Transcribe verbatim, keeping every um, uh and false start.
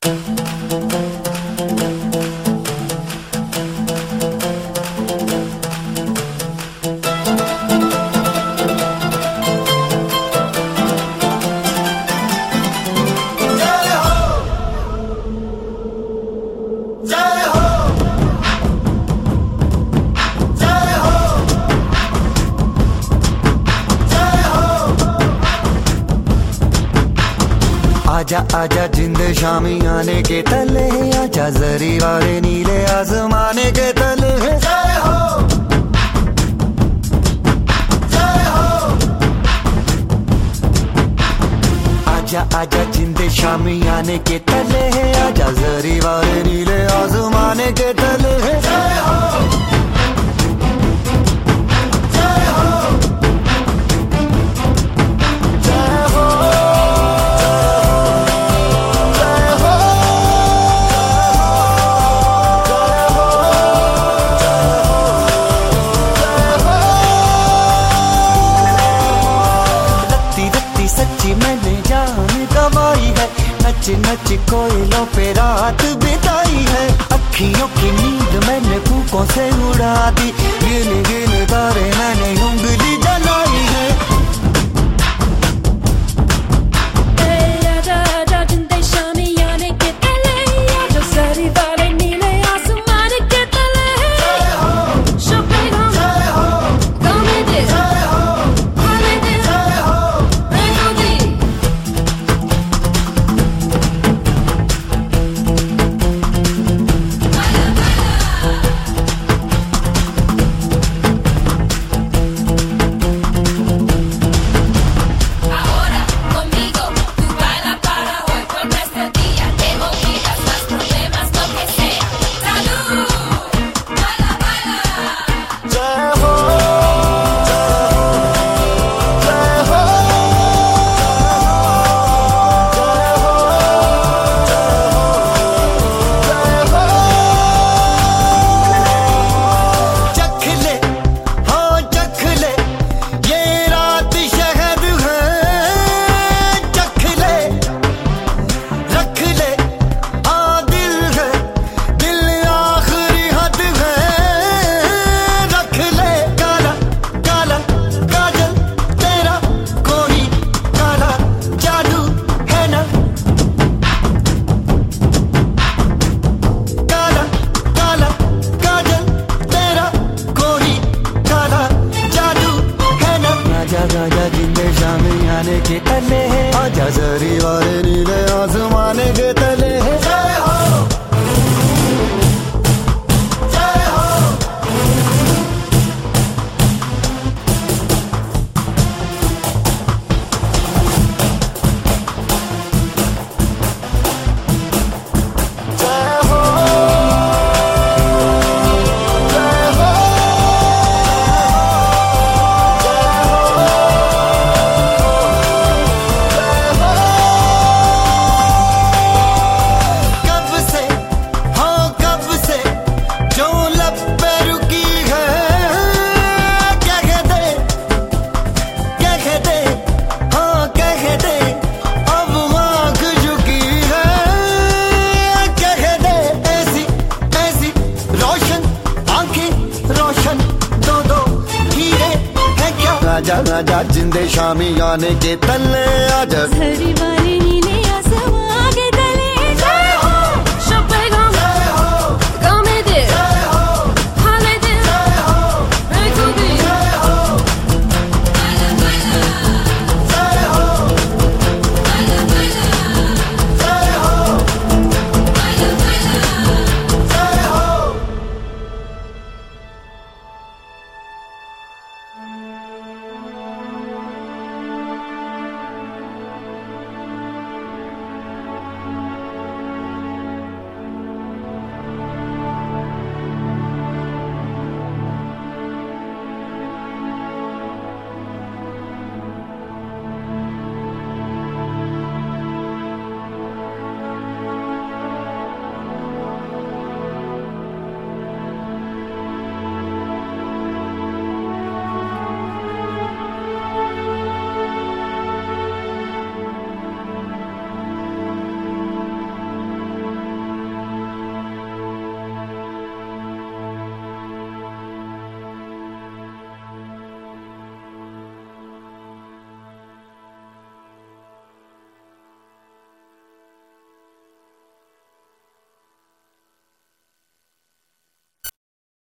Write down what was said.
आजा आजा जिंद शामी आने के तले, आजा जरी वाले नीले आसमाने के तले। जय हो जय हो। आजा आजा जिंद शामी आने के तले, आजा जरी वाले नीले आसमाने के तले। जय हो सच्ची मैंने जान गवाई है, नच नच कोयलों पे रात बिताई है। अखियों की नींद मैंने फूकों से उड़ा दी, गिन गिन तारे मैंने उंगली जलाई है। आजा आजा जिंदे शामी आने के तले, आजा सरी वाले नीले आसमान के तले। जय हो शोपेगा, जय हो गाने दे, जय हो गाने दे, जय हो आने के तले, आजा जरी वाले नीले आसमाने के तले। जय हो जय हो। जय हो जय हो। आजा आजा जिंदे शामी आने के तले, आजा सरी